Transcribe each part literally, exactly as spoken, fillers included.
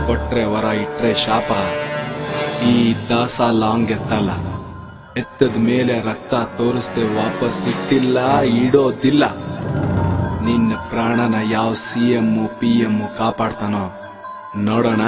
ಕೊಟ್ರೆ ವರ ಇಟ್ರೆ ಶಾಪ. ಈ ದಾಸ ಲಾಂಗ್ ಎತ್ತಲ್ಲ, ಎತ್ತದ ಮೇಲೆ ರಕ್ತ ತೋರಿಸ್ದೆ ವಾಪಸ್ ಇಟ್ಟಿಲ್ಲ, ಇಡೋದಿಲ್ಲ. ನಿನ್ನ ಪ್ರಾಣನ ಯಾವ ಸಿ ಎಮ್ಮು ಪಿ ಎಮ್ಮು ಕಾಪಾಡ್ತಾನೋ ನೋಡೋಣ.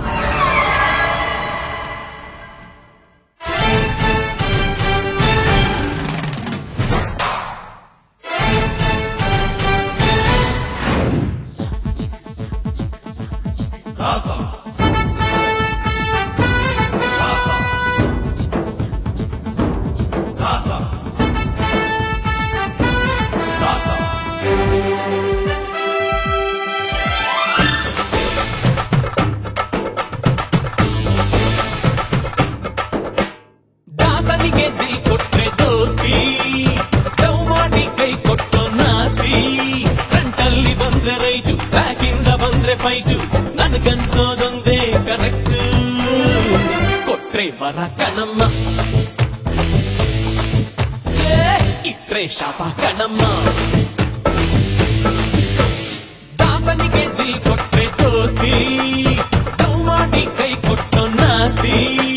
ದಾಸನಿಗೆ ದಿಲ್ ಕೊಟ್ರೆ ದೋಸ್ತಿ, ಡೌ ಮಾಡಿ ಕೈ ಕೊಟ್ಟೋ ನಾಸ್ತಿ. ಫ್ರಂಟಲ್ಲಿ ಬಂದ್ರೆ ರೈಟು, ಬ್ಯಾಕಿಂದ ಬಂದ್ರೆ ಫೈಟು, ನನ್ಗನ್ಸೋದೊಂದೇ ಕರೆಕ್ಟ್. ಕೊಟ್ರೆ ವರ ಕಣಮ್ಮ, ಇಟ್ರೆ ಶಾಪ ಕಣಮ್ಮ. ದಾಸನಿಗೆ ದಿಲ್ ಕೊಟ್ರೆ ದೋಸ್ತಿ, ಡೌ ಮಾಡಿ ಕೈ ಕೊಟ್ಟೋ ನಾಸ್ತಿ.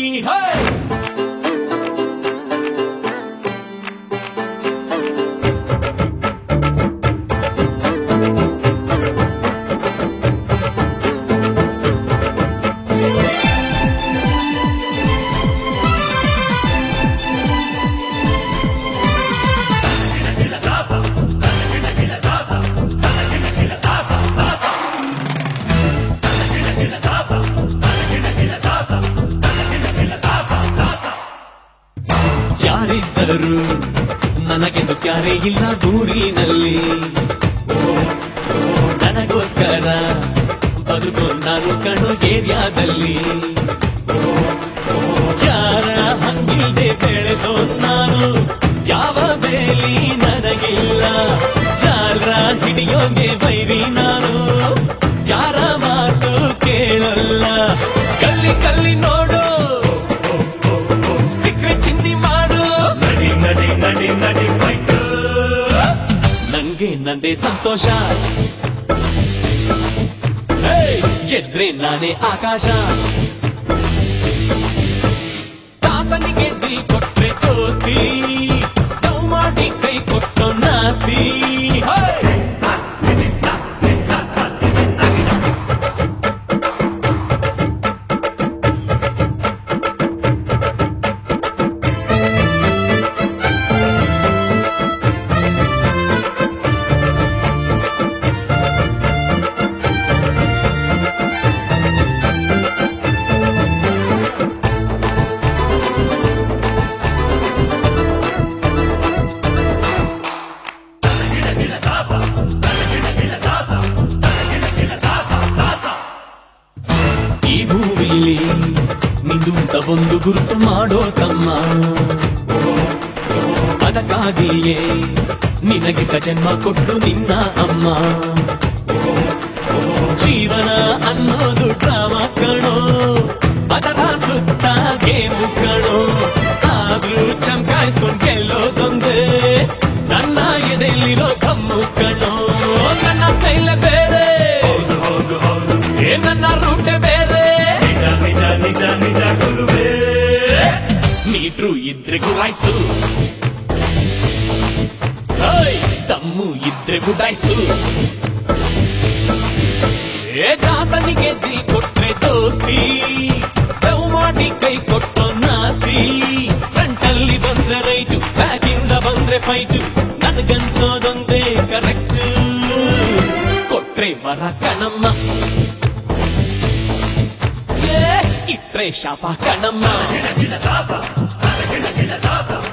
ಯಾರಿದ್ದರು ನನಗೆಂದು ಕ್ಯಾರೆ ಇಲ್ಲ ದೂರಿನಲ್ಲಿ, ನನಗೋಸ್ಕರ ಬದುಕೋ ನಾನು ಕಣೋ ಏರಿಯಾದಲ್ಲಿ. ಯಾರ ಹಂಗಿಲ್ದೆ ಬೆಳೆದೋ ನಾನು, ಯಾವ ಬೇಲಿ ನನಗಿಲ್ಲ. ಚಾಲ್ರ ಹಿಡಿಯೋಗೆ ಬೈರಿ ನಾನು, ಯಾರ ಮಾತು ಕೇಳಲ್ಲ. ಕಲ್ಲಿ ಕಲ್ಲಿ ನೋಡು, ಸಿಕ್ರೆ ಚಿಂದಿ ಮಾಡು. ನಡಿ ನಡಿ ನಡಿ ನಡಿ ಫೈಟ್, ನಂಗೆ ನಂದೇ ಸಂತೋಷ. ಎದ್ರೆ ನಾನೇ ಆಕಾಶ. ದಾಸನಿಗೆ ದಿಲ್ ಕೊಟ್ರೆ ದೋಸ್ತಿ, ಡೌ ಮಾಡಿ ಕೈ ಕೊಟ್ಟೋ ನಾಸ್ತಿ. ಈ ಭೂಮಿಲಿ ನಿಂದುಂತ ಒಂದು ಗುರುತು ಮಾಡೋ ತಮ್ಮ, ಅದಕ್ಕಾಗಿಯೇ ನಿನಗಿತ ಜನ್ಮ ಕೊಟ್ಟು ನಿನ್ನ ಅಮ್ಮ. ಜೀವನ ಅನ್ನೋದು ಡ್ರಾಮಾ ಕಣೋ, ಅದರ ಸುತ್ತ ಗೇಮು ಕಣೋ. ಆದ್ರೂ ಚಮಕಾಯಿಸ್ಕೊಂಡ್ ಗೆಲ್ಲೋದೊಂದೇ ನನ್ನ ಎದೆಯಲ್ಲಿರೋ ಕಮ್ಮು ಕಣೋ. ನನ್ನ ಸ್ಟೈಲ್ ಬೇರೆ, ನನ್ನ ರೂಟೆ ಬೇರೆ. ನಿಜ ನಿಜ ನಿಜ ನಿಜ ಗುರುವೇ, ನೀಟ್ರು ಇದ್ರೆ ಗುರಾಯ್ಸು, ತಮ್ಮು ಇದ್ರೆ ಗುಡಾಯ್ಸು. ದಾಸನಿಗೆ ದಿಲ್ ಕೊಟ್ರೆ ದೋಸ್ತಿ, ಡೌ ಮಾಡಿ ಕೈ ಕೊಟ್ಟೋ ನಾಸ್ತಿ. ಫ್ರಂಟಲ್ಲಿ ಬಂದ್ರೆ ರೈಟು, ಬ್ಯಾಕಿಂದ ಬಂದ್ರೆ ಫೈಟು, ನನ್ಗನ್ಸೋದೊಂದೇ ಕರೆಕ್ಟ್. ಕೊಟ್ರೆ ವರ ಕಣಮ್ಮ, ಇಟ್ರೆ ಶಾಪ ಕಣಮ್ಮ.